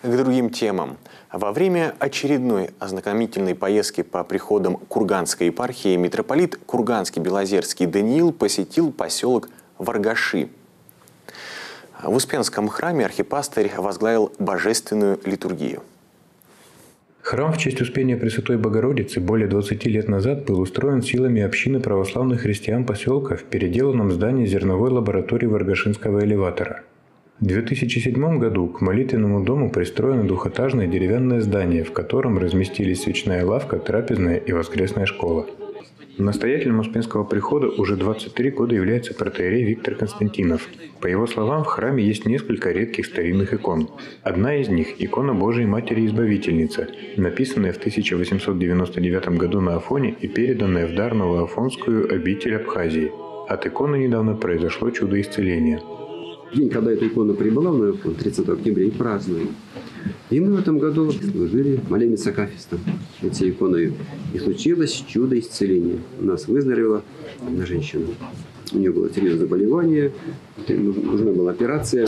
К другим темам. Во время очередной ознакомительной поездки по приходам Курганской епархии митрополит Курганский-Белозерский Даниил посетил поселок Варгаши. В Успенском храме архипастырь возглавил божественную литургию. Храм в честь Успения Пресвятой Богородицы более 20 лет назад был устроен силами общины православных христиан поселка в переделанном здании зерновой лаборатории Варгашинского элеватора. В 2007 году к молитвенному дому пристроено двухэтажное деревянное здание, в котором разместились свечная лавка, трапезная и воскресная школа. Настоятелем Успенского прихода уже 23 года является протоиерей Виктор Константинов. По его словам, в храме есть несколько редких старинных икон. Одна из них – икона Божией Матери-Избавительницы, написанная в 1899 году на Афоне и переданная в дар Новоафонскую обитель Абхазии. От иконы недавно произошло чудо исцеления. День, когда эта икона прибыла в Новоафон, 30 октября, и празднуем. И мы в этом году служили молебен с акафистом этой иконой. И случилось чудо исцеления. У нас выздоровела одна женщина. У нее было серьезное заболевание, нужна была операция.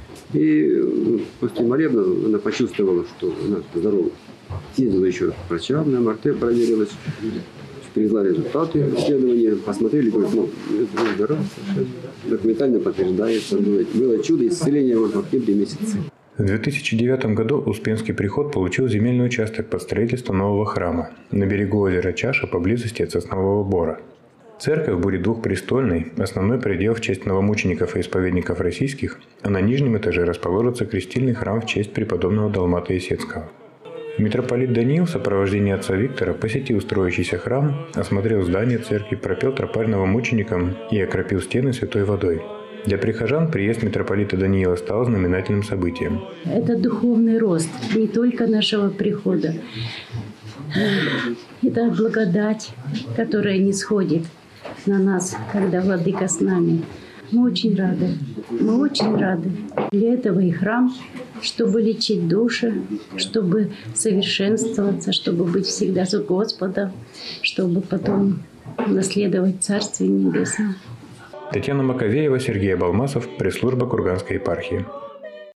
И после молебна она почувствовала, что она здорова. Съездила еще к врачам, на МРТ проверилась. Привезла результаты исследования, посмотрели, говорят, это здорово, документально подтверждается. Было чудо исцеления в октябре месяце. В 2009 году Успенский приход получил земельный участок под строительство нового храма на берегу озера Чаша поблизости от Соснового Бора. Церковь будет двухпрестольной, основной предел в честь новомучеников и исповедников российских, а на нижнем этаже расположится крестильный храм в честь преподобного Далмата Исетского. Митрополит Даниил в сопровождении отца Виктора посетил строящийся храм, осмотрел здание церкви, пропел тропарь новомученикам и окропил стены святой водой. Для прихожан приезд митрополита Даниила стал знаменательным событием. Это духовный рост не только нашего прихода. Это благодать, которая нисходит на нас, когда Владыка с нами. Мы очень рады. Мы очень рады. Для этого и храм, чтобы лечить души, чтобы совершенствоваться, чтобы быть всегда с Господом, чтобы потом наследовать Царствие Небесное. Татьяна Маковеева, Сергей Балмасов, пресс-служба Курганской епархии.